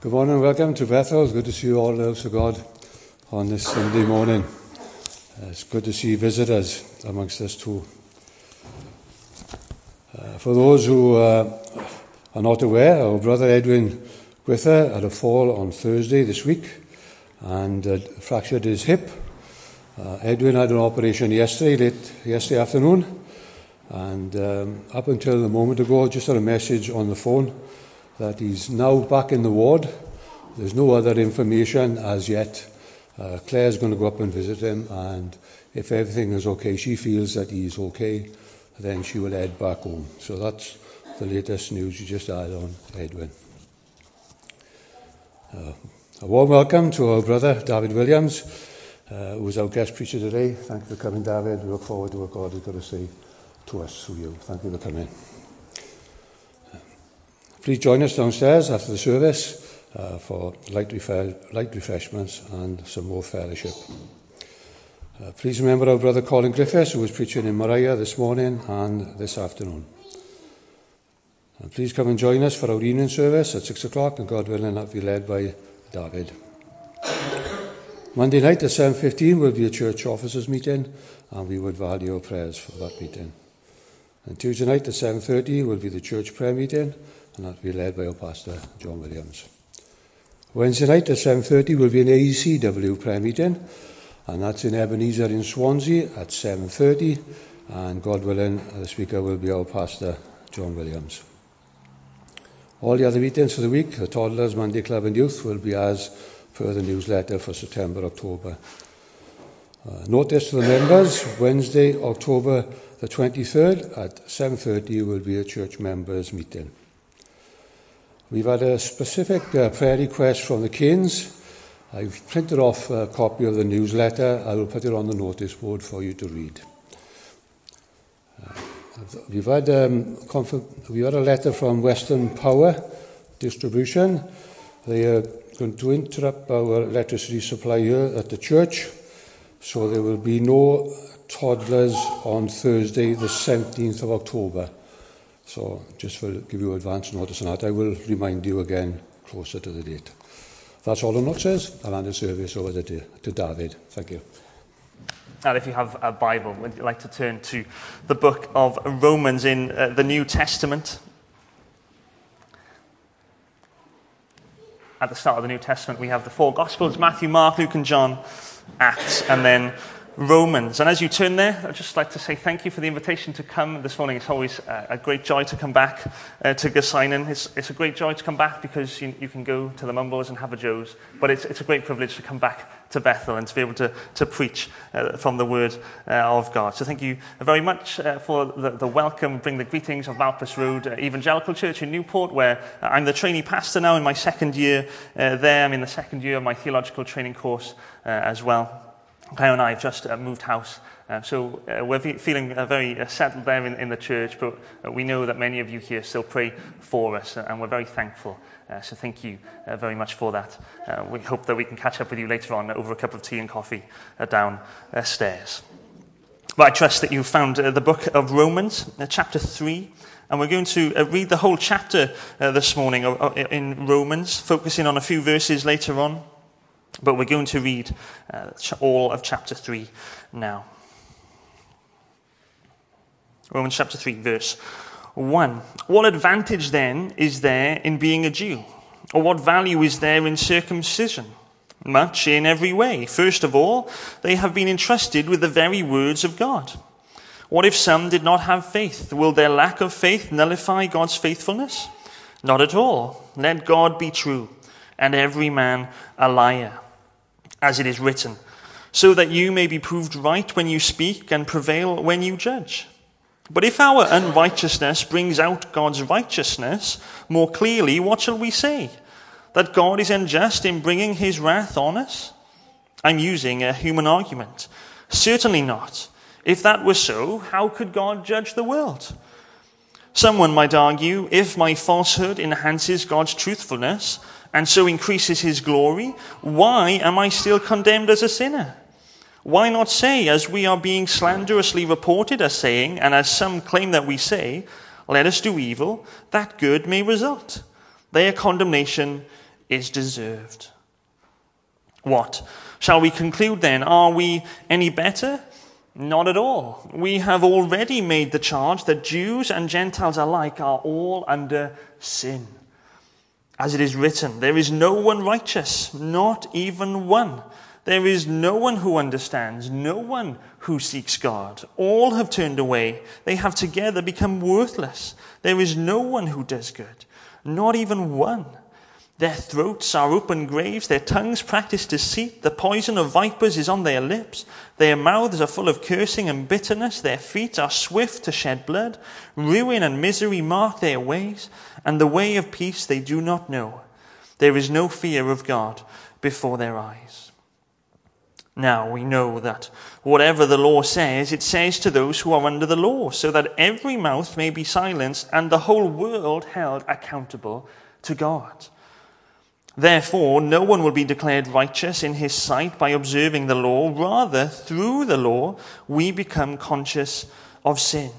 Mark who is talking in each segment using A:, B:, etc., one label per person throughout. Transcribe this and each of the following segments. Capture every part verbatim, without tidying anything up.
A: Good morning and welcome to Bethel. It's good to see you all, house of God, on this Sunday morning. Uh, it's good to see visitors amongst us too. Uh, for those who uh, are not aware, our brother Edwin Gwither had a fall on Thursday this week and uh, fractured his hip. Uh, Edwin had an operation yesterday, late yesterday afternoon, and um, up until a moment ago, just had a message on the phone that he's now back in the ward. There's no other information as yet. Uh, Claire's going to go up and visit him, and if everything is okay, she feels that he's okay, then she will head back home. So that's the latest news you just had on Edwin. Uh, a warm welcome to our brother David Williams, uh, who is our guest preacher today. Thank you for coming, David. We look forward to what God has got to say to us through you. Thank you for coming. Please join us downstairs after the service uh, for light, refe- light refreshments and some more fellowship. Uh, please remember our brother Colin Griffiths, who was preaching in Mariah this morning and this afternoon. And please come and join us for our evening service at six o'clock, and God willing, that will be led by David. Monday night at seven fifteen will be a church officers meeting, and we would value your prayers for that meeting. And Tuesday night at seven thirty will be the church prayer meeting, and that will be led by our pastor, John Williams. Wednesday night at seven thirty will be an A E C W prayer meeting, and that's in Ebenezer in Swansea at seven thirty, and God willing, the speaker will be our pastor, John Williams. All the other meetings for the week, the Toddlers, Monday Club and Youth, will be as per the newsletter for September, October. Uh, notice to the members, Wednesday, October the twenty-third at seven thirty will be a church members meeting. We've had a specific uh, prayer request from the Canes. I've printed off a copy of the newsletter. I will put it on the notice board for you to read. Uh, we've had um, conf- we had a letter from Western Power Distribution. They are going to interrupt our electricity supply here at the church, so there will be no toddlers on Thursday, the seventeenth of October. So just to give you advance notice on that, I will remind you again closer to the date. That's all the note says. I'll hand the service over to, to David. Thank you.
B: And if you have a Bible, would you like to turn to the book of Romans in uh, the New Testament? At the start of the New Testament, we have the four Gospels: Matthew, Mark, Luke and John, Acts, and then Romans. And as you turn there, I'd just like to say thank you for the invitation to come this morning. It's always uh, a great joy to come back uh, to Gasynan. It's, it's a great joy to come back because you, you can go to the Mumbles and have a Joe's, but it's, it's a great privilege to come back to Bethel and to be able to, to preach uh, from the Word uh, of God. So thank you very much uh, for the, the welcome. Bring the greetings of Malpas Road uh, Evangelical Church in Newport, where uh, I'm the trainee pastor now in my second year uh, there. I'm in the second year of my theological training course uh, as well. Claire and I have just uh, moved house, uh, so uh, we're fe- feeling uh, very uh, settled there in, in the church, but uh, we know that many of you here still pray for us, uh, and we're very thankful. Uh, so thank you uh, very much for that. Uh, we hope that we can catch up with you later on over a cup of tea and coffee uh, downstairs. But I trust that you found uh, the book of Romans, uh, chapter three, and we're going to uh, read the whole chapter uh, this morning uh, in Romans, focusing on a few verses later on. But we're going to read uh, all of chapter three now. Romans chapter three, verse one. What advantage then is there in being a Jew? Or what value is there in circumcision? Much in every way. First of all, they have been entrusted with the very words of God. What if some did not have faith? Will their lack of faith nullify God's faithfulness? Not at all. Let God be true, and every man a liar, as it is written, so that you may be proved right when you speak and prevail when you judge. But if our unrighteousness brings out God's righteousness more clearly, what shall we say? That God is unjust in bringing his wrath on us? I'm using a human argument. Certainly not. If that were so, how could God judge the world? Someone might argue, if my falsehood enhances God's truthfulness, and so increases his glory, why am I still condemned as a sinner? Why not say, as we are being slanderously reported as saying, and as some claim that we say, let us do evil, that good may result. Their condemnation is deserved. What? Shall we conclude then? Are we any better? Not at all. We have already made the charge that Jews and Gentiles alike are all under sin. As it is written, there is no one righteous, not even one. There is no one who understands, no one who seeks God. All have turned away. They have together become worthless. There is no one who does good, not even one. Their throats are open graves. Their tongues practice deceit. The poison of vipers is on their lips. Their mouths are full of cursing and bitterness. Their feet are swift to shed blood. Ruin and misery mark their ways, and the way of peace they do not know. There is no fear of God before their eyes. Now we know that whatever the law says, it says to those who are under the law, so that every mouth may be silenced and the whole world held accountable to God. Therefore, no one will be declared righteous in his sight by observing the law. Rather, through the law, we become conscious of sin.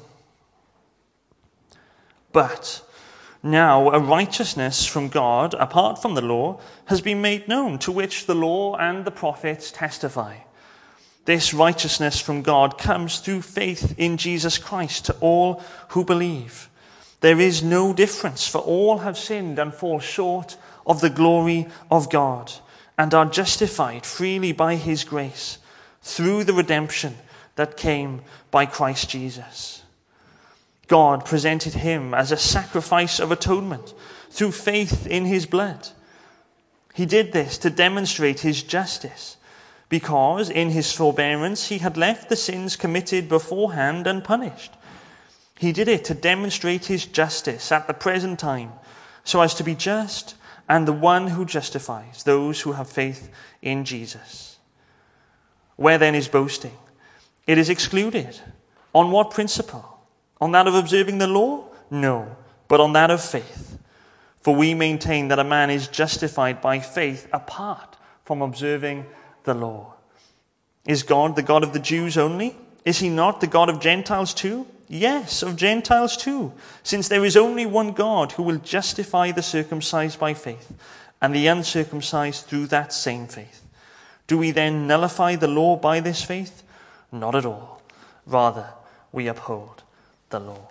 B: But now a righteousness from God, apart from the law, has been made known, to which the law and the prophets testify. This righteousness from God comes through faith in Jesus Christ to all who believe. There is no difference, for all have sinned and fall short of the glory of God, and are justified freely by his grace through the redemption that came by Christ Jesus. God presented him as a sacrifice of atonement through faith in his blood. He did this to demonstrate his justice, because in his forbearance he had left the sins committed beforehand unpunished. He did it to demonstrate his justice at the present time, so as to be just and the one who justifies those who have faith in Jesus. Where then is boasting? It is excluded. On what principle? On that of observing the law? No, but on that of faith. For we maintain that a man is justified by faith apart from observing the law. Is God the God of the Jews only? Is he not the God of Gentiles too? Yes, of Gentiles too, since there is only one God who will justify the circumcised by faith and the uncircumcised through that same faith. Do we then nullify the law by this faith? Not at all. Rather, we uphold the law.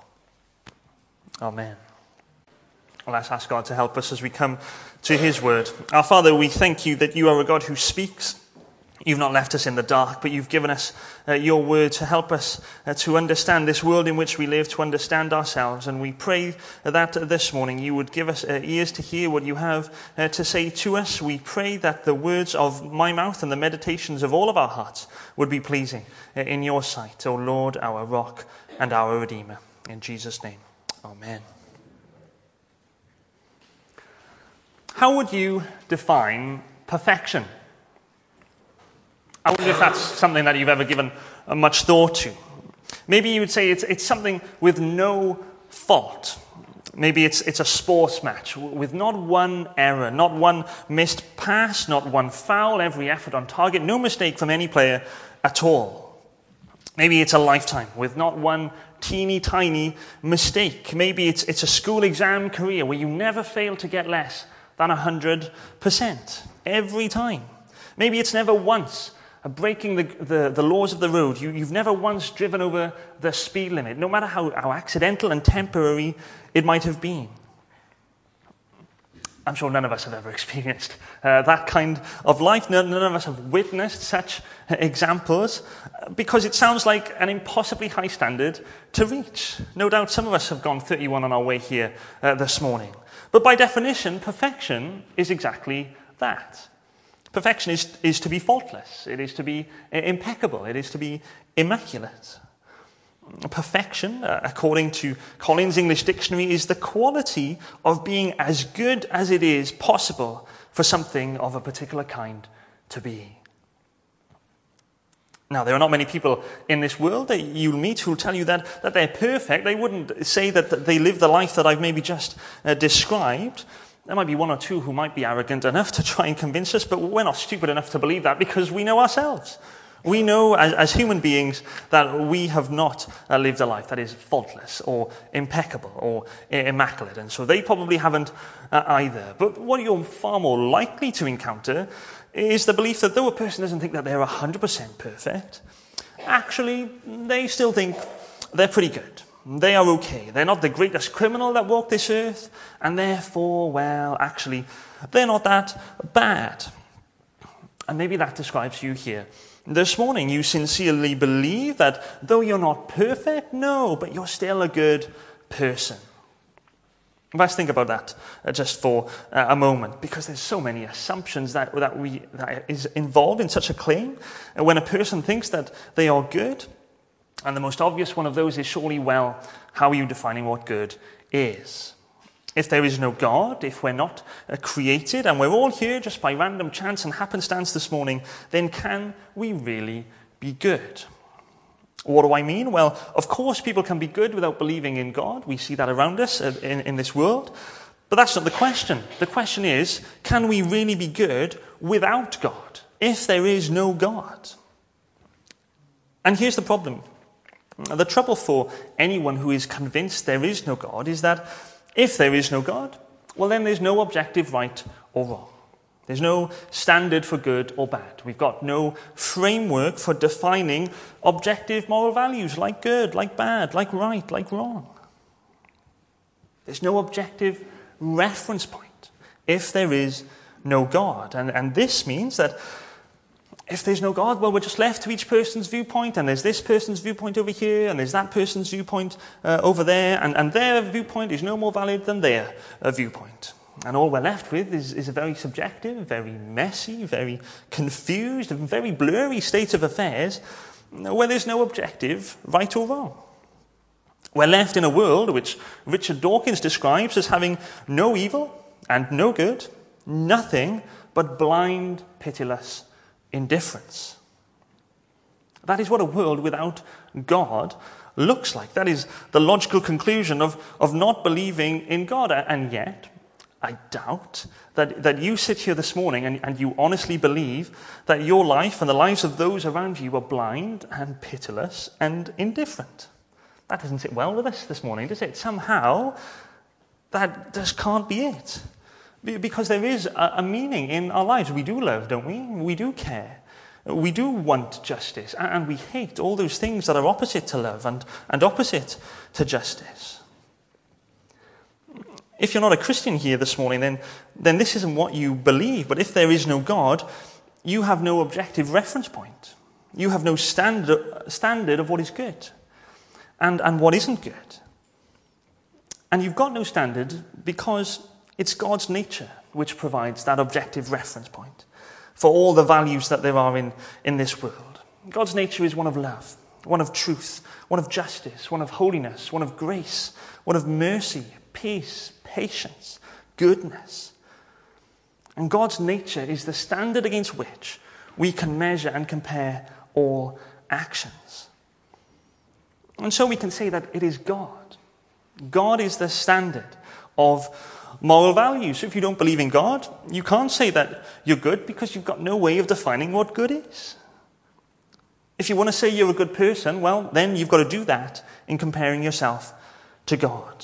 B: Amen. Well, let's ask God to help us as we come to his word. Our Father, we thank you that you are a God who speaks. You've not left us in the dark, but you've given us uh, your word to help us uh, to understand this world in which we live, to understand ourselves. And we pray that uh, this morning you would give us uh, ears to hear what you have uh, to say to us. We pray that the words of my mouth and the meditations of all of our hearts would be pleasing uh, in your sight, O Lord, our rock and our Redeemer. In Jesus' name, amen. How would you define perfection? I wonder if that's something that you've ever given much thought to. Maybe you would say it's, it's something with no fault. Maybe it's, it's a sports match with not one error, not one missed pass, not one foul, every effort on target, no mistake from any player at all. Maybe it's a lifetime with not one teeny tiny mistake. Maybe it's, it's a school exam career where you never fail to get less than one hundred percent every time. Maybe it's never once breaking the, the, the laws of the road. You, you've never once driven over the speed limit, no matter how, how accidental and temporary it might have been. I'm sure none of us have ever experienced uh, that kind of life. None, none of us have witnessed such examples, because it sounds like an impossibly high standard to reach. No doubt some of us have gone thirty-one on our way here uh, this morning. But by definition, perfection is exactly that. Perfection is, is to be faultless. It is to be impeccable. It is to be immaculate. Perfection, uh, according to Collins English Dictionary, is the quality of being as good as it is possible for something of a particular kind to be. Now, there are not many people in this world that you'll meet who'll tell you that, that they're perfect. They wouldn't say that they live the life that I've maybe just uh, described. There might be one or two who might be arrogant enough to try and convince us, but we're not stupid enough to believe that, because we know ourselves. We know as, as human beings that we have not uh, lived a life that is faultless or impeccable or immaculate, and so they probably haven't uh, either. But what you're far more likely to encounter is the belief that though a person doesn't think that they're one hundred percent perfect, actually they still think they're pretty good. They are okay. They're not the greatest criminal that walked this earth, and therefore, well, actually, they're not that bad. And maybe that describes you here. This morning, you sincerely believe that though you're not perfect, no, but you're still a good person. Let's think about that uh, just for uh, a moment, because there's so many assumptions that, that, we, that is involved in such a claim. And when a person thinks that they are good, and the most obvious one of those is surely, well, how are you defining what good is? If there is no God, if we're not uh, created, and we're all here just by random chance and happenstance this morning, then can we really be good? What do I mean? Well, of course people can be good without believing in God. We see that around us uh, in, in this world. But that's not the question. The question is, can we really be good without God, if there is no God? And here's the problem. The trouble for anyone who is convinced there is no God is that if there is no God, well then there's no objective right or wrong. There's no standard for good or bad. We've got no framework for defining objective moral values like good, like bad, like right, like wrong. There's no objective reference point if there is no God. And, and this means that if there's no God, well, we're just left to each person's viewpoint, and there's this person's viewpoint over here, and there's that person's viewpoint uh, over there, and, and their viewpoint is no more valid than their uh, viewpoint. And all we're left with is, is a very subjective, very messy, very confused, and very blurry state of affairs where there's no objective right or wrong. We're left in a world which Richard Dawkins describes as having no evil and no good, nothing but blind, pitiless indifference. That is what a world without God looks like. That is the logical conclusion of, of not believing in God. And yet, I doubt that, that you sit here this morning and, and you honestly believe that your life and the lives of those around you are blind and pitiless and indifferent. That doesn't sit well with us this morning, does it? Somehow, that just can't be it. Because there is a, a meaning in our lives. We do love, don't we? We do care. We do want justice. And, and we hate all those things that are opposite to love and, and opposite to justice. If you're not a Christian here this morning, then, then this isn't what you believe. But if there is no God, you have no objective reference point. You have no standard, standard of what is good and, and what isn't good. And you've got no standard because it's God's nature which provides that objective reference point for all the values that there are in, in this world. God's nature is one of love, one of truth, one of justice, one of holiness, one of grace, one of mercy, peace, patience, goodness. And God's nature is the standard against which we can measure and compare all actions. And so we can say that it is God. God is the standard of moral values. So if you don't believe in God, you can't say that you're good because you've got no way of defining what good is. If you want to say you're a good person, well, then you've got to do that in comparing yourself to God.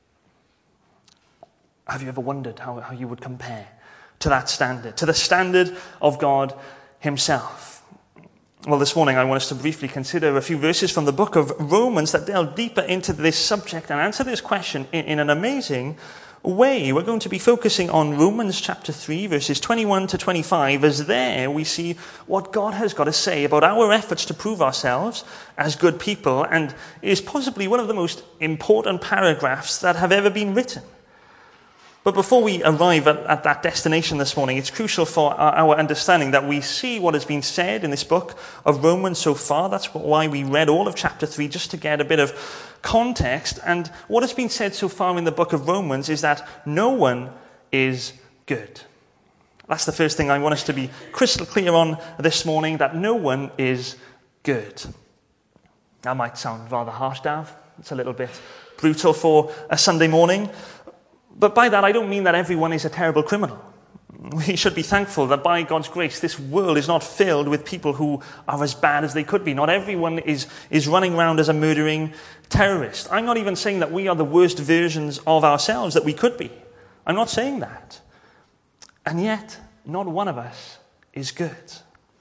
B: Have you ever wondered how, how you would compare to that standard, to the standard of God himself? Well, this morning I want us to briefly consider a few verses from the book of Romans that delve deeper into this subject and answer this question in, in an amazing way. We're going to be focusing on Romans chapter three, verses twenty-one to twenty-five, as there we see what God has got to say about our efforts to prove ourselves as good people, and is possibly one of the most important paragraphs that have ever been written. But before we arrive at, at that destination this morning, it's crucial for our, our understanding that we see what has been said in this book of Romans so far. That's why we read all of chapter three, just to get a bit of context. And what has been said so far in the book of Romans is that no one is good. That's the first thing I want us to be crystal clear on this morning, that no one is good. That might sound rather harsh, Dav. It's a little bit brutal for a Sunday morning. But by that, I don't mean that everyone is a terrible criminal. We should be thankful that by God's grace, this world is not filled with people who are as bad as they could be. Not everyone is, is running around as a murdering terrorist. I'm not even saying that we are the worst versions of ourselves that we could be. I'm not saying that. And yet, not one of us is good.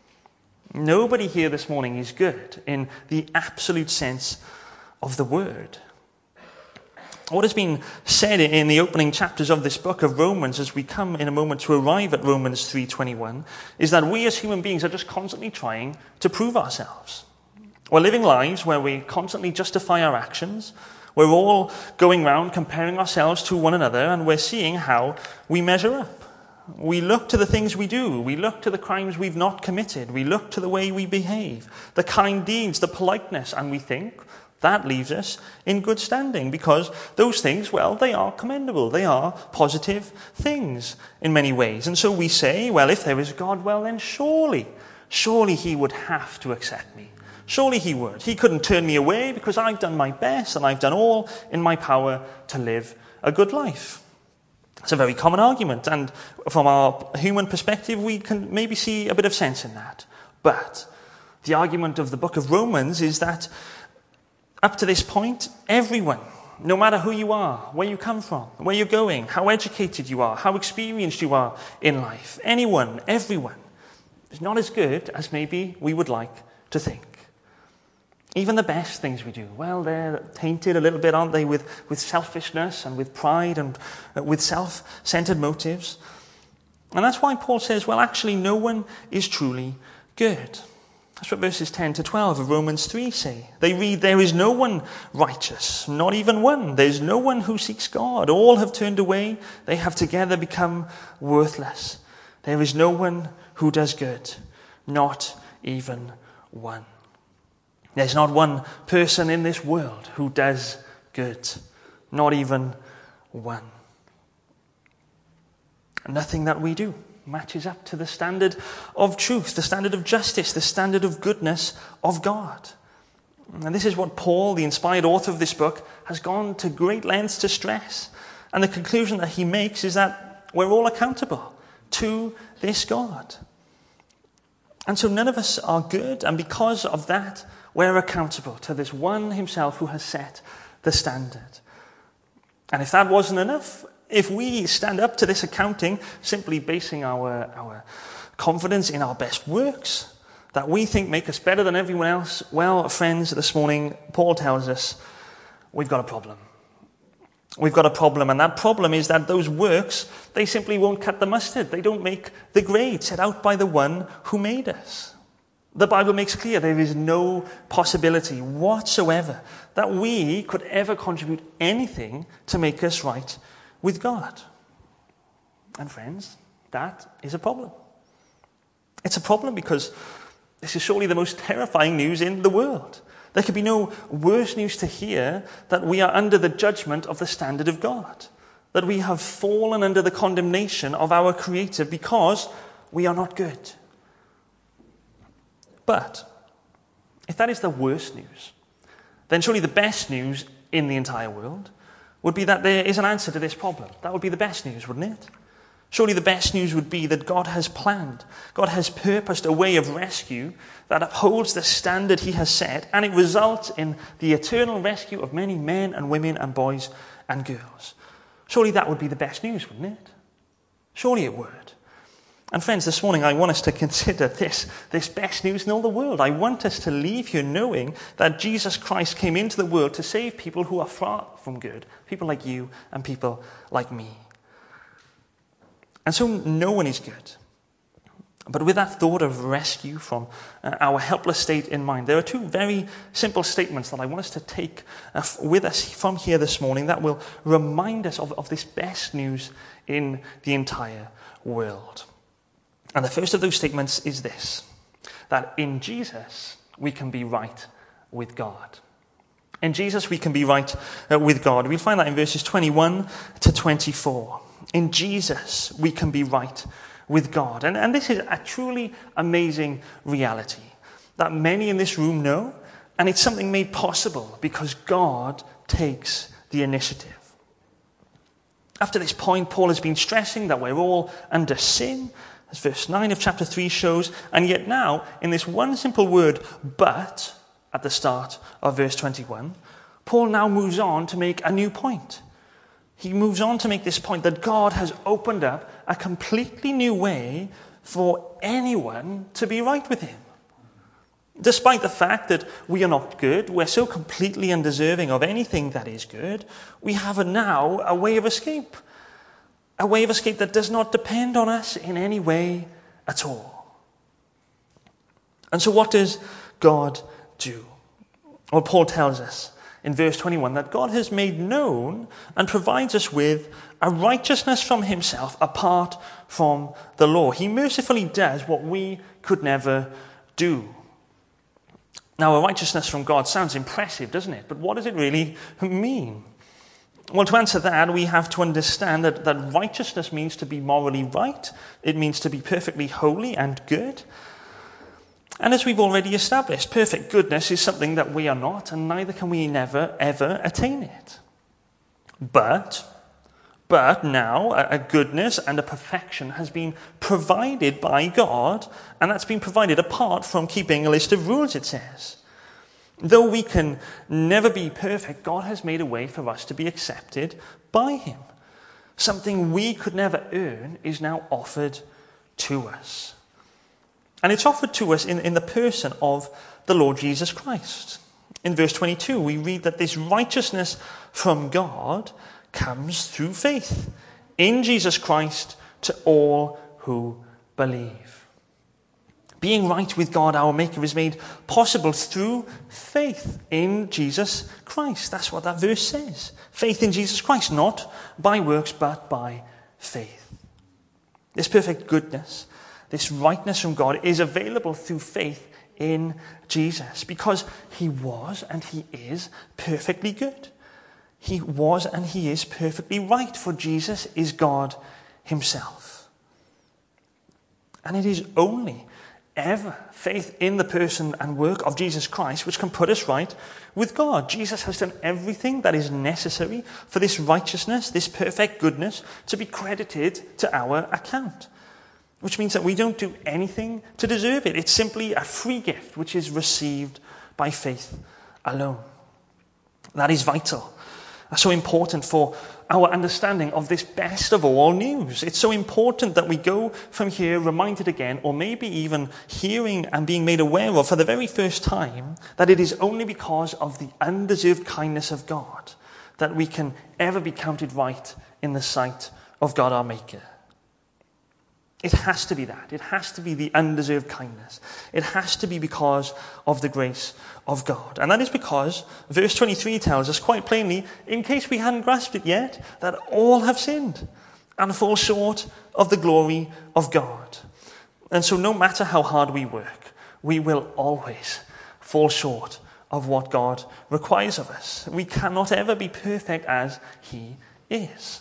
B: Nobody here this morning is good in the absolute sense of the word. What has been said in the opening chapters of this book of Romans, as we come in a moment to arrive at Romans three twenty-one, is that we as human beings are just constantly trying to prove ourselves. We're living lives where we constantly justify our actions. We're all going around comparing ourselves to one another, and we're seeing how we measure up. We look to the things we do. We look to the crimes we've not committed. We look to the way we behave, the kind deeds, the politeness, and we think that leaves us in good standing, because those things, well, they are commendable. They are positive things in many ways. And so we say, well, if there is God, well, then surely, surely he would have to accept me. Surely he would. He couldn't turn me away because I've done my best and I've done all in my power to live a good life. It's a very common argument, and from our human perspective, we can maybe see a bit of sense in that. But the argument of the book of Romans is that up to this point, everyone, no matter who you are, where you come from, where you're going, how educated you are, how experienced you are in life, anyone, everyone, is not as good as maybe we would like to think. Even the best things we do, well, they're tainted a little bit, aren't they, with, with selfishness and with pride and uh, with self-centered motives. And that's why Paul says, well, actually, no one is truly good. That's what verses ten to twelve of Romans three say. They read, there is no one righteous, not even one. There's no one who seeks God. All have turned away. They have together become worthless. There is no one who does good, not even one. There's not one person in this world who does good, not even one. Nothing that we do matches up to the standard of truth, the standard of justice, the standard of goodness of God. And this is what Paul, the inspired author of this book, has gone to great lengths to stress. And the conclusion that he makes is that we're all accountable to this God. And so none of us are good, and because of that, we're accountable to this one himself who has set the standard. And if that wasn't enough, if we stand up to this accounting simply basing our, our confidence in our best works that we think make us better than everyone else, well, friends, this morning, Paul tells us we've got a problem. We've got a problem, and that problem is that those works, they simply won't cut the mustard. They don't make the grade set out by the one who made us. The Bible makes clear there is no possibility whatsoever that we could ever contribute anything to make us right with God. And friends, that is a problem. It's a problem because this is surely the most terrifying news in the world. There could be no worse news to hear that we are under the judgment of the standard of God, that we have fallen under the condemnation of our Creator because we are not good. But if that is the worst news, then surely the best news in the entire world would be that there is an answer to this problem. That would be the best news, wouldn't it? Surely the best news would be that God has planned, God has purposed a way of rescue that upholds the standard he has set, and it results in the eternal rescue of many men and women and boys and girls. Surely that would be the best news, wouldn't it? Surely it would. And friends, this morning I want us to consider this, this best news in all the world. I want us to leave here knowing that Jesus Christ came into the world to save people who are far from good, people like you and people like me. And so no one is good. But with that thought of rescue from uh, our helpless state in mind, there are two very simple statements that I want us to take uh, with us from here this morning that will remind us of, of this best news in the entire world. And the first of those statements is this, that in Jesus we can be right with God. In Jesus we can be right uh, with God. We'll find that in verses twenty-one to twenty-four. In Jesus we can be right with God. And, and this is a truly amazing reality that many in this room know, and it's something made possible because God takes the initiative. After this point, Paul has been stressing that we're all under sin, as verse nine of chapter three shows, and yet now, in this one simple word, but, at the start of verse twenty-one, Paul now moves on to make a new point. He moves on to make this point that God has opened up a completely new way for anyone to be right with him. Despite the fact that we are not good, we're so completely undeserving of anything that is good, we have a now a way of escape. A way of escape that does not depend on us in any way at all. And so what does God do? Well, Paul tells us in verse twenty-one that God has made known and provides us with a righteousness from himself apart from the law. He mercifully does what we could never do. Now, a righteousness from God sounds impressive, doesn't it? But what does it really mean? Well, to answer that, we have to understand that, that righteousness means to be morally right. It means to be perfectly holy and good. And as we've already established, perfect goodness is something that we are not, and neither can we never, ever attain it. But, but now, a, a goodness and a perfection has been provided by God, and that's been provided apart from keeping a list of rules, it says. Though we can never be perfect, God has made a way for us to be accepted by him. Something we could never earn is now offered to us. And it's offered to us in, in the person of the Lord Jesus Christ. In verse twenty-two, we read that this righteousness from God comes through faith in Jesus Christ to all who believe. Being right with God, our Maker, is made possible through faith in Jesus Christ. That's what that verse says. Faith in Jesus Christ, not by works, but by faith. This perfect goodness, this rightness from God, is available through faith in Jesus because he was and he is perfectly good. He was and he is perfectly right, for Jesus is God himself. And it is only ever faith in the person and work of Jesus Christ which can put us right with God. Jesus has done everything that is necessary for this righteousness, this perfect goodness, to be credited to our account. Which means that we don't do anything to deserve it. It's simply a free gift which is received by faith alone. That is vital. That's so important for our understanding of this best of all news. It's so important that we go from here reminded again, or maybe even hearing and being made aware of for the very first time, that it is only because of the undeserved kindness of God that we can ever be counted right in the sight of God our Maker. It has to be that. It has to be the undeserved kindness. It has to be because of the grace of God. And that is because verse twenty-three tells us quite plainly, in case we hadn't grasped it yet, that all have sinned and fall short of the glory of God. And so no matter how hard we work, we will always fall short of what God requires of us. We cannot ever be perfect as he is.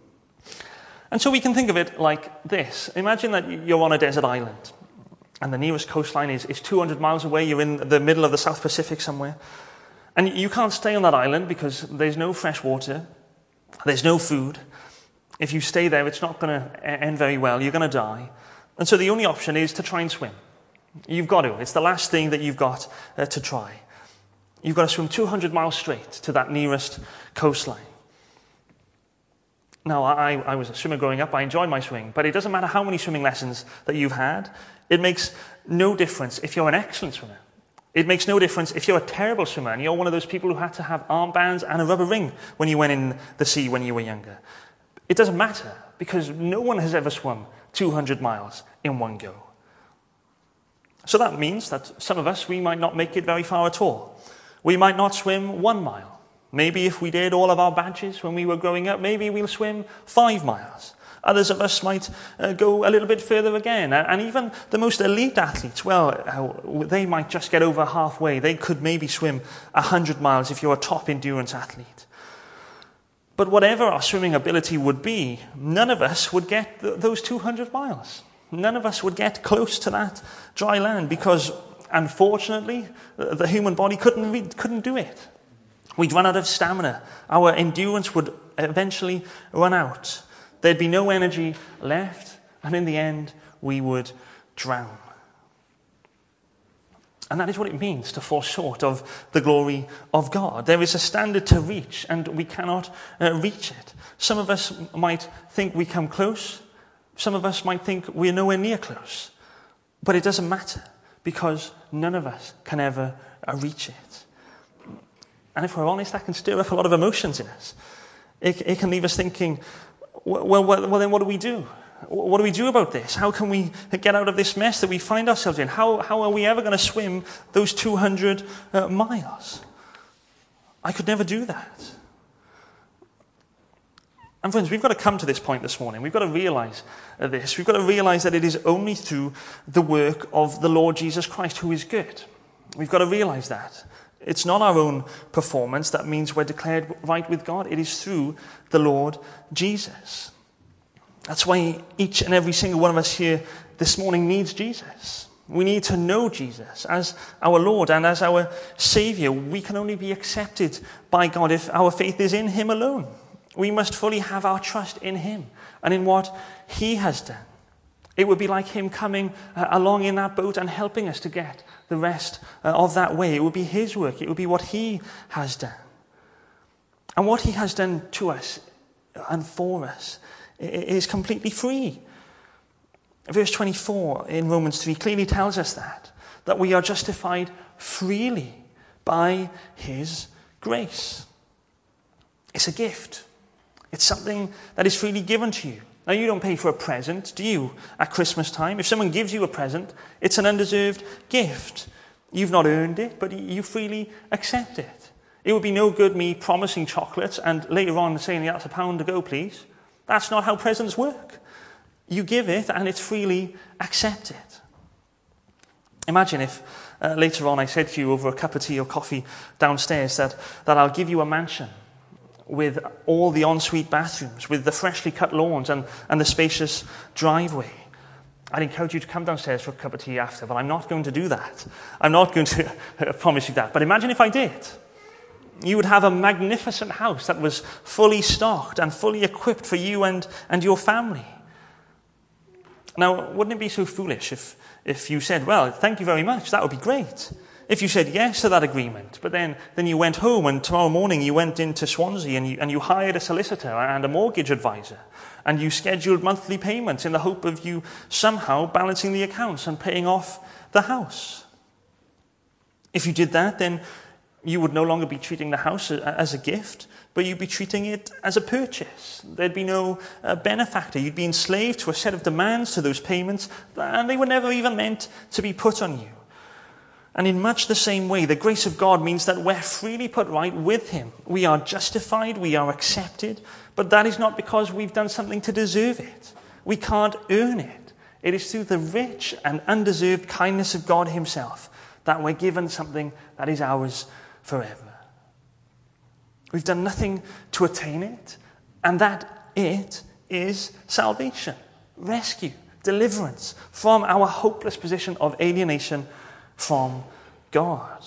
B: And so we can think of it like this. Imagine that you're on a desert island and the nearest coastline is, is two hundred miles away. You're in the middle of the South Pacific somewhere. And you can't stay on that island because there's no fresh water. There's no food. If you stay there, it's not going to end very well. You're going to die. And so the only option is to try and swim. You've got to. It's the last thing that you've got uh, to try. You've got to swim two hundred miles straight to that nearest coastline. Now, I, I was a swimmer growing up. I enjoyed my swimming. But it doesn't matter how many swimming lessons that you've had. It makes no difference if you're an excellent swimmer. It makes no difference if you're a terrible swimmer and you're one of those people who had to have armbands and a rubber ring when you went in the sea when you were younger. It doesn't matter because no one has ever swum two hundred miles in one go. So that means that some of us, we might not make it very far at all. We might not swim one mile. Maybe if we did all of our badges when we were growing up, maybe we'll swim five miles. Others of us might uh, go a little bit further again. And even the most elite athletes, well, uh, they might just get over halfway. They could maybe swim one hundred miles if you're a top endurance athlete. But whatever our swimming ability would be, none of us would get th- those two hundred miles. None of us would get close to that dry land because, unfortunately, the human body couldn't re- couldn't do it. We'd run out of stamina. Our endurance would eventually run out. There'd be no energy left, and in the end, we would drown. And that is what it means to fall short of the glory of God. There is a standard to reach, and we cannot uh, reach it. Some of us might think we come close. Some of us might think we're nowhere near close. But it doesn't matter, because none of us can ever uh, reach it. And if we're honest, that can stir up a lot of emotions in us. It, it can leave us thinking, well, well, well, then what do we do? What do we do about this? How can we get out of this mess that we find ourselves in? How, how are we ever going to swim those two hundred uh, miles? I could never do that. And friends, we've got to come to this point this morning. We've got to realize this. We've got to realize that it is only through the work of the Lord Jesus Christ who is good. We've got to realize that. It's not our own performance that means we're declared right with God. It is through the Lord Jesus. That's why each and every single one of us here this morning needs Jesus. We need to know Jesus as our Lord and as our Savior. We can only be accepted by God if our faith is in Him alone. We must fully have our trust in Him and in what He has done. It would be like Him coming uh, along in that boat and helping us to get the rest uh, of that way. It would be His work. It would be what He has done. And what He has done to us and for us is completely free. Verse twenty-four in Romans three clearly tells us that, that we are justified freely by His grace. It's a gift. It's something that is freely given to you. Now, you don't pay for a present, do you, at Christmas time? If someone gives you a present, it's an undeserved gift. You've not earned it, but you freely accept it. It would be no good me promising chocolates and later on saying, yeah, that's a pound to go, please. That's not how presents work. You give it and it's freely accepted. Imagine if uh, later on I said to you over a cup of tea or coffee downstairs that, that I'll give you a mansion with all the ensuite bathrooms, with the freshly cut lawns and, and the spacious driveway. I'd encourage you to come downstairs for a cup of tea after, but I'm not going to do that. I'm not going to promise you that. But imagine if I did. You would have a magnificent house that was fully stocked and fully equipped for you and, and your family. Now, wouldn't it be so foolish if, if you said, well, thank you very much, that would be great. If you said yes to that agreement, but then, then you went home and tomorrow morning you went into Swansea and you, and you hired a solicitor and a mortgage advisor and you scheduled monthly payments in the hope of you somehow balancing the accounts and paying off the house. If you did that, then you would no longer be treating the house as a gift, but you'd be treating it as a purchase. There'd be no uh, benefactor. You'd be enslaved to a set of demands to those payments, and they were never even meant to be put on you. And in much the same way, the grace of God means that we're freely put right with Him. We are justified, we are accepted, but that is not because we've done something to deserve it. We can't earn it. It is through the rich and undeserved kindness of God Himself that we're given something that is ours forever. We've done nothing to attain it, and that it is salvation, rescue, deliverance from our hopeless position of alienation from God.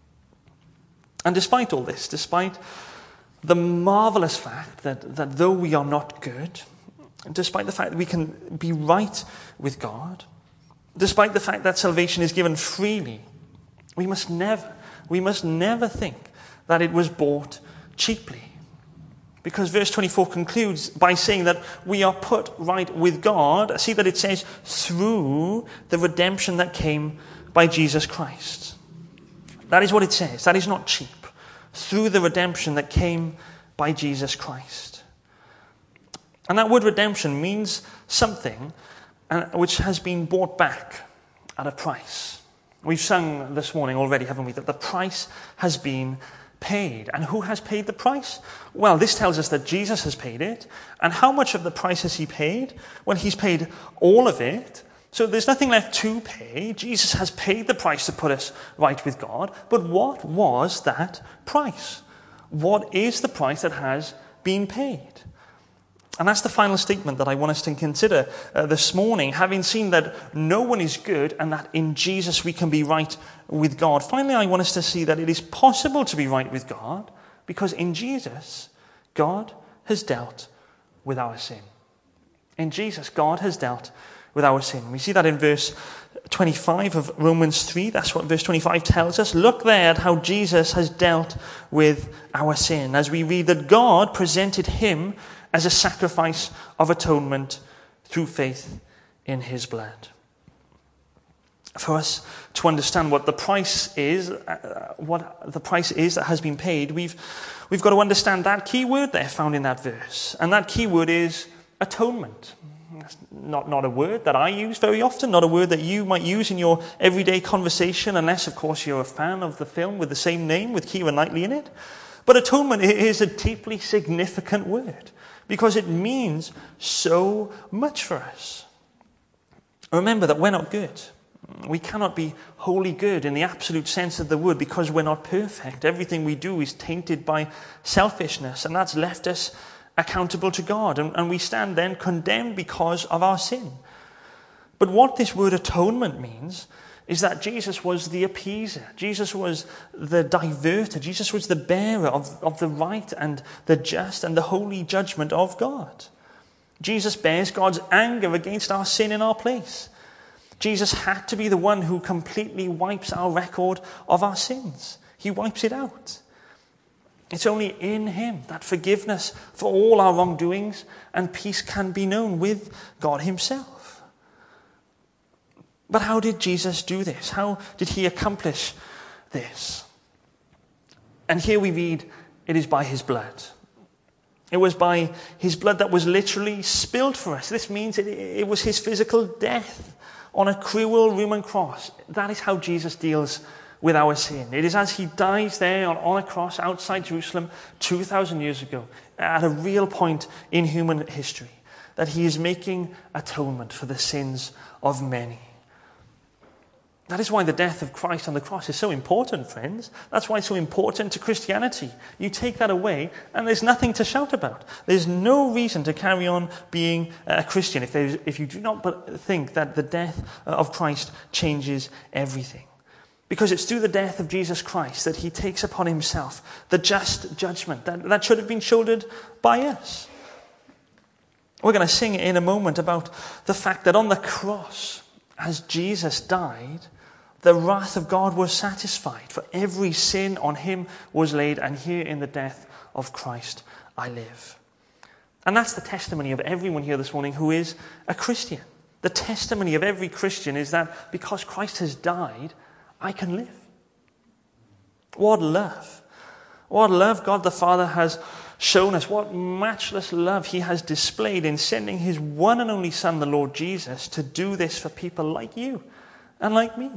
B: And despite all this, despite the marvelous fact that, that though we are not good, despite the fact that we can be right with God, despite the fact that salvation is given freely, we must never We must never think that it was bought cheaply. Because verse twenty-four concludes by saying that we are put right with God. See that it says, through the redemption that came by Jesus Christ. That is what it says. That is not cheap. Through the redemption that came by Jesus Christ. And that word redemption means something which has been bought back at a price. We've sung this morning already, haven't we, that the price has been paid. And who has paid the price? Well, this tells us that Jesus has paid it. And how much of the price has He paid? Well, He's paid all of it. So there's nothing left to pay. Jesus has paid the price to put us right with God. But what was that price? What is the price that has been paid? And that's the final statement that I want us to consider uh, this morning, having seen that no one is good and that in Jesus we can be right with God. Finally, I want us to see that it is possible to be right with God because in Jesus, God has dealt with our sin. In Jesus, God has dealt with our sin. We see that in verse twenty-five of Romans three. That's what verse twenty-five tells us. Look there at how Jesus has dealt with our sin, as we read that God presented him as a sacrifice of atonement through faith in his blood. For us to understand what the price is, uh, what the price is that has been paid, we've we've got to understand that key word there found in that verse, and that key word is atonement. That's not not a word that I use very often, not a word that you might use in your everyday conversation, unless, of course, you're a fan of the film with the same name with Keira Knightley in it. But atonement is a deeply significant word because it means so much for us. Remember that we're not good. We cannot be wholly good in the absolute sense of the word because we're not perfect. Everything we do is tainted by selfishness, and that's left us accountable to God, and, and we stand then condemned because of our sin. But what this word atonement means is that Jesus was the appeaser. Jesus was the diverter. Jesus was the bearer of, of the right and the just and the holy judgment of God. Jesus bears God's anger against our sin in our place. Jesus had to be the one who completely wipes our record of our sins. He wipes it out. It's only in him that forgiveness for all our wrongdoings and peace can be known with God himself. But how did Jesus do this? How did he accomplish this? And here we read, it is by his blood. It was by his blood that was literally spilled for us. This means it, it was his physical death on a cruel Roman cross. That is how Jesus deals with our sin. It is as he dies there on, on a cross outside Jerusalem two thousand years ago, at a real point in human history, that he is making atonement for the sins of many. That is why the death of Christ on the cross is so important, friends. That's why it's so important to Christianity. You take that away, and there's nothing to shout about. There's no reason to carry on being a Christian if, there's, if you do not think that the death of Christ changes everything. Because it's through the death of Jesus Christ that he takes upon himself the just judgment that, that should have been shouldered by us. We're going to sing in a moment about the fact that on the cross, as Jesus died, the wrath of God was satisfied, for every sin on him was laid, and here in the death of Christ I live. And that's the testimony of everyone here this morning who is a Christian. The testimony of every Christian is that because Christ has died, I can live. What love. What love God the Father has shown us. What matchless love he has displayed in sending his one and only Son, the Lord Jesus, to do this for people like you and like me.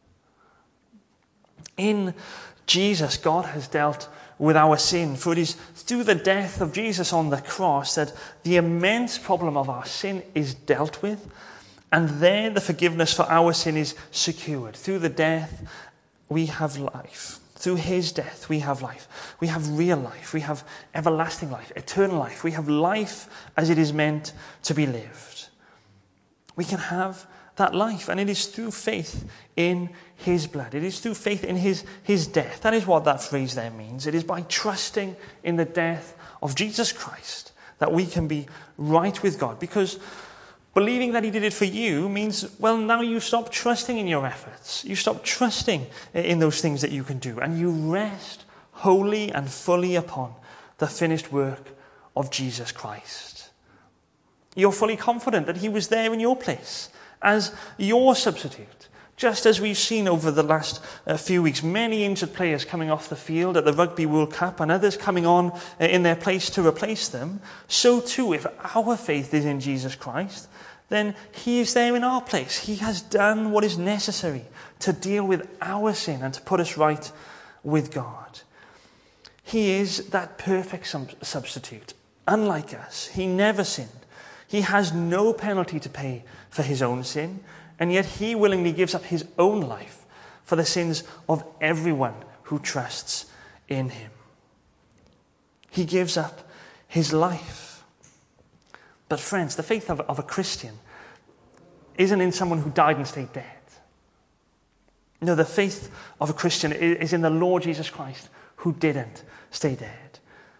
B: In Jesus, God has dealt with our sin, for it is through the death of Jesus on the cross that the immense problem of our sin is dealt with, and there the forgiveness for our sin is secured. Through the death, we have life. Through his death, we have life. We have real life. We have everlasting life, eternal life. We have life as it is meant to be lived. We can have that life, and it is through faith in his blood. It is through faith in his, his death. That is what that phrase there means. It is by trusting in the death of Jesus Christ that we can be right with God, because believing that he did it for you means, well, now you stop trusting in your efforts. You stop trusting in those things that you can do, and you rest wholly and fully upon the finished work of Jesus Christ. You're fully confident that he was there in your place as your substitute. Just as we've seen over the last uh, few weeks, many injured players coming off the field at the Rugby World Cup and others coming on uh, in their place to replace them, so too, if our faith is in Jesus Christ, then he is there in our place. He has done what is necessary to deal with our sin and to put us right with God. He is that perfect sub- substitute. Unlike us, he never sinned. He has no penalty to pay for his own sin, and yet he willingly gives up his own life for the sins of everyone who trusts in him. He gives up his life. But friends, the faith of, of a Christian isn't in someone who died and stayed dead. No, the faith of a Christian is in the Lord Jesus Christ, who didn't stay dead.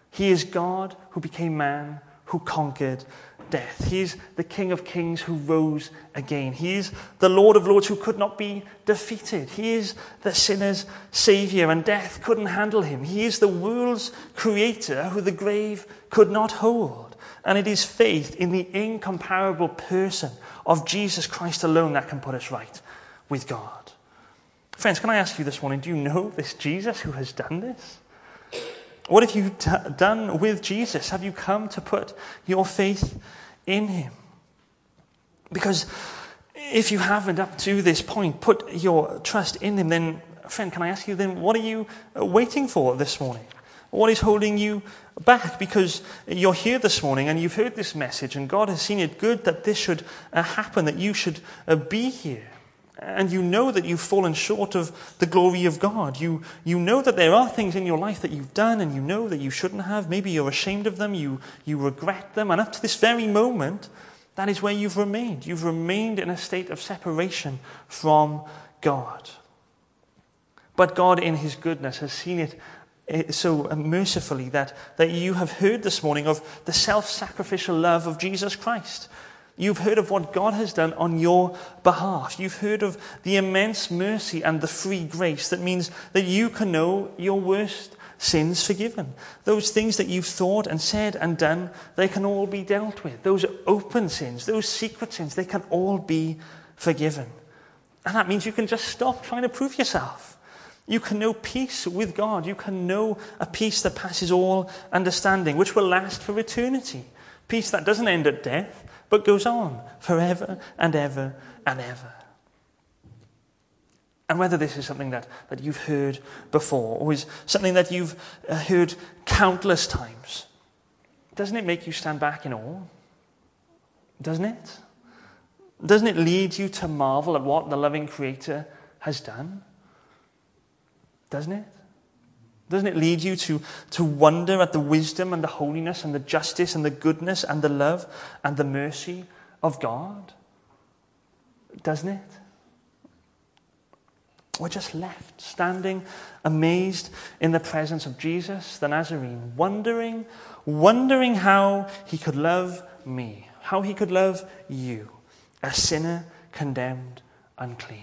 B: He is God who became man, who conquered death. He is the King of Kings who rose again. He is the Lord of Lords who could not be defeated. He is the sinner's Saviour, and death couldn't handle him. He is the world's creator who the grave could not hold. And it is faith in the incomparable person of Jesus Christ alone that can put us right with God. Friends, can I ask you this morning, do you know this Jesus who has done this? What have you d- done with Jesus? Have you come to put your faith in him? Because if you haven't up to this point put your trust in him, then, friend, can I ask you then, what are you waiting for this morning? What is holding you back? Because you're here this morning and you've heard this message, and God has seen it good that this should uh, happen, that you should uh, be here. And you know that you've fallen short of the glory of God. You, you know that there are things in your life that you've done and you know that you shouldn't have. Maybe you're ashamed of them, you, you regret them. And up to this very moment, that is where you've remained. You've remained in a state of separation from God. But God, in his goodness, has seen it so mercifully that, that you have heard this morning of the self-sacrificial love of Jesus Christ. You've heard of what God has done on your behalf. You've heard of the immense mercy and the free grace that means that you can know your worst sins forgiven. Those things that you've thought and said and done, they can all be dealt with. Those open sins, those secret sins, they can all be forgiven. And that means you can just stop trying to prove yourself. You can know peace with God. You can know a peace that passes all understanding, which will last for eternity. Peace that doesn't end at death, but goes on forever and ever and ever. And whether this is something that, that you've heard before, or is something that you've uh, heard countless times, doesn't it make you stand back in awe? Doesn't it? Doesn't it lead you to marvel at what the loving Creator has done? Doesn't it? Doesn't it lead you to, to wonder at the wisdom and the holiness and the justice and the goodness and the love and the mercy of God? Doesn't it? We're just left standing amazed in the presence of Jesus, the Nazarene, wondering, wondering how he could love me, how he could love you, a sinner condemned unclean.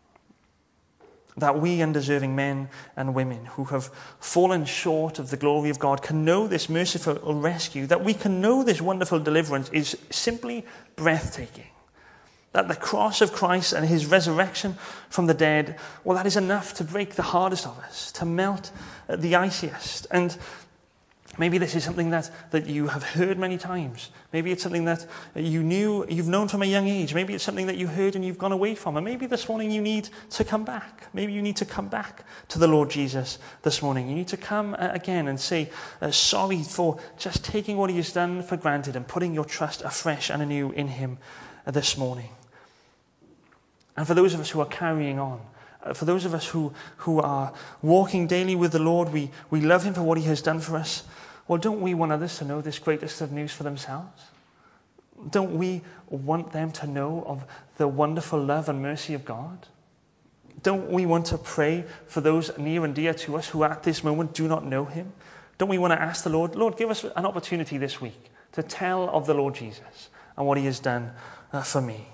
B: That we undeserving men and women who have fallen short of the glory of God can know this merciful rescue, that we can know this wonderful deliverance is simply breathtaking. That the cross of Christ and his resurrection from the dead, well, that is enough to break the hardest of us, to melt the iciest. And maybe this is something that, that you have heard many times. Maybe it's something that you knew, you've known from a young age. Maybe it's something that you heard and you've gone away from. And maybe this morning you need to come back. Maybe you need to come back to the Lord Jesus this morning. You need to come again and say, uh, sorry for just taking what he has done for granted and putting your trust afresh and anew in him uh, this morning. And for those of us who are carrying on, uh, for those of us who, who are walking daily with the Lord, we, we love him for what he has done for us. Well, don't we want others to know this greatest of news for themselves? Don't we want them to know of the wonderful love and mercy of God? Don't we want to pray for those near and dear to us who at this moment do not know him? Don't we want to ask the Lord, Lord, give us an opportunity this week to tell of the Lord Jesus and what he has done uh, for me?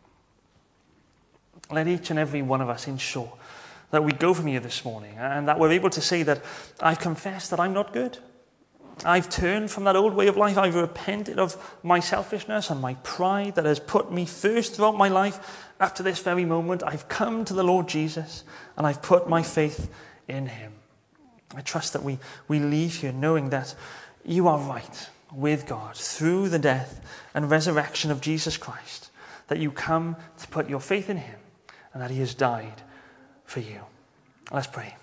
B: Let each and every one of us ensure that we go from here this morning and that we're able to say that I've confessed that I'm not good. I've turned from that old way of life. I've repented of my selfishness and my pride that has put me first throughout my life. Up to this very moment, I've come to the Lord Jesus and I've put my faith in him. I trust that we, we leave here knowing that you are right with God through the death and resurrection of Jesus Christ, that you come to put your faith in him and that he has died for you. Let's pray.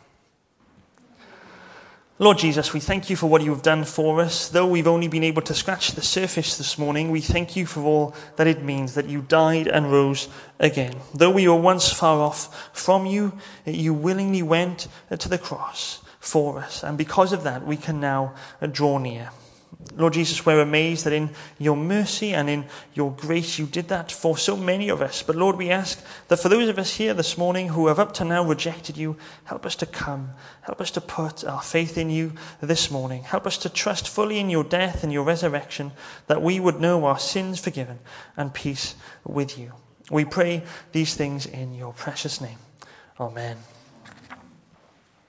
B: Lord Jesus, we thank you for what you have done for us. Though we've only been able to scratch the surface this morning, we thank you for all that it means that you died and rose again. Though we were once far off from you, you willingly went to the cross for us. And because of that, we can now draw near. Lord Jesus, we're amazed that in your mercy and in your grace you did that for so many of us. But Lord, we ask that for those of us here this morning who have up to now rejected you, help us to come. Help us to put our faith in you this morning. Help us to trust fully in your death and your resurrection, that we would know our sins forgiven and peace with you. We pray these things in your precious name. Amen.